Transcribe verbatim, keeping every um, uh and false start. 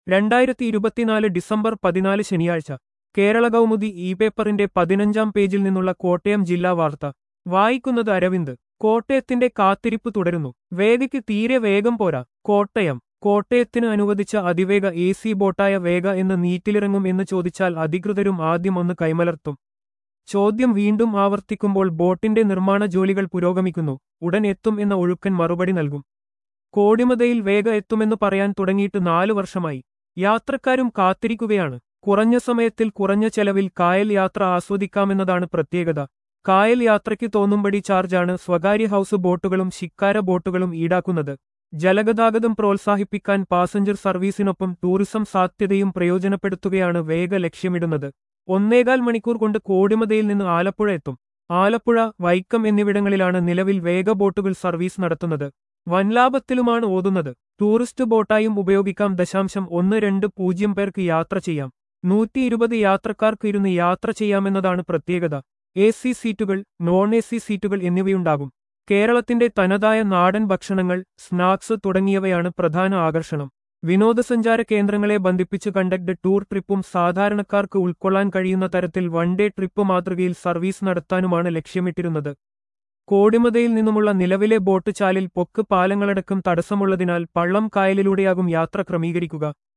രണ്ടായിരത്തി ഇരുപത്തിനാല് ഡിസംബർ പതിനാല് ശനിയാഴ്ച കേരള കൗമുദി ഇ പേപ്പറിന്റെ പതിനഞ്ചാം പേജിൽ നിന്നുള്ള കോട്ടയം ജില്ലാ വാർത്ത വായിക്കുന്നത് അരവിന്ദ്. കോട്ടയത്തിന്റെ കാത്തിരിപ്പ് തുടരുന്നു. വേഗയ്ക്ക് തീരെ വേഗം പോരാ. കോട്ടയം. കോട്ടയത്തിന് അനുവദിച്ച അതിവേഗ എ സി ബോട്ടായ വേഗ എന്ന് നീറ്റിലിറങ്ങും എന്ന് ചോദിച്ചാൽ അധികൃതരും ആദ്യം ഒന്ന് കൈമലർത്തും. ചോദ്യം വീണ്ടും ആവർത്തിക്കുമ്പോൾ ബോട്ടിന്റെ നിർമ്മാണ ജോലികൾ പുരോഗമിക്കുന്നു, ഉടൻ എത്തും എന്ന ഒഴുക്കൻ മറുപടി നൽകും. കോടിമതയിൽ വേഗ എത്തുമെന്ന് പറയാൻ തുടങ്ങിയിട്ട് നാലു വർഷമായി. യാത്രക്കാരും കാത്തിരിക്കുകയാണ്. കുറഞ്ഞ സമയത്തിൽ കുറഞ്ഞ ചെലവിൽ കായൽ യാത്ര ആസ്വദിക്കാമെന്നതാണ് പ്രത്യേകത. കായൽ യാത്രയ്ക്ക് തോന്നുംപടി ചാർജാണ് സ്വകാര്യ ഹൗസ് ബോട്ടുകളും ശിക്കാര ബോട്ടുകളും ഈടാക്കുന്നത്. ജലഗതാഗതം പ്രോത്സാഹിപ്പിക്കാൻ പാസഞ്ചർ സർവീസിനൊപ്പം ടൂറിസം സാധ്യതയും പ്രയോജനപ്പെടുത്തുകയാണ് വേഗ ലക്ഷ്യമിടുന്നത്. ഒന്നേകാൽ മണിക്കൂർ കൊണ്ട് കോടിമതയിൽ നിന്ന് ആലപ്പുഴ എത്തും. ആലപ്പുഴ, വൈക്കം എന്നിവിടങ്ങളിലാണ് നിലവിൽ വേഗ ബോട്ടുകൾ സർവീസ് നടത്തുന്നത്. വൻലാഭത്തിലുമാണ് ഓതുന്നത്. ടൂറിസ്റ്റ് ബോട്ടായും ഉപയോഗിക്കാം. ദശാംശം ഒന്ന് രണ്ട് പൂജ്യം പേർക്ക് യാത്ര ചെയ്യാം. നൂറ്റി ഇരുപത് യാത്രക്കാർക്ക് ഇരുന്ന് യാത്ര ചെയ്യാമെന്നതാണ് പ്രത്യേകത. എ സി സീറ്റുകൾ, നോൺ എ സി സീറ്റുകൾ എന്നിവയുണ്ടാകും. കേരളത്തിന്റെ തനതായ നാടൻ ഭക്ഷണങ്ങൾ, സ്നാക്സ് തുടങ്ങിയവയാണ് പ്രധാന ആകർഷണം. വിനോദസഞ്ചാര കേന്ദ്രങ്ങളെ ബന്ധിപ്പിച്ച് കണ്ടക്ട് ടൂർ ട്രിപ്പും സാധാരണക്കാർക്ക് ഉൾക്കൊള്ളാൻ കഴിയുന്ന തരത്തിൽ വൺ ഡേ ട്രിപ്പ് മാതൃകയിൽ സർവീസ് നടത്താനുമാണ് ലക്ഷ്യമിട്ടിരുന്നത്. കോടിമതയിൽ നിന്നുമുള്ള നിലവിലെ ബോട്ട് ചാലിൽ പൊക്ക് പാലങ്ങളടക്കം തടസ്സമുള്ളതിനാൽ പള്ളം കായലിലൂടെയാകും യാത്ര ക്രമീകരിക്കുക.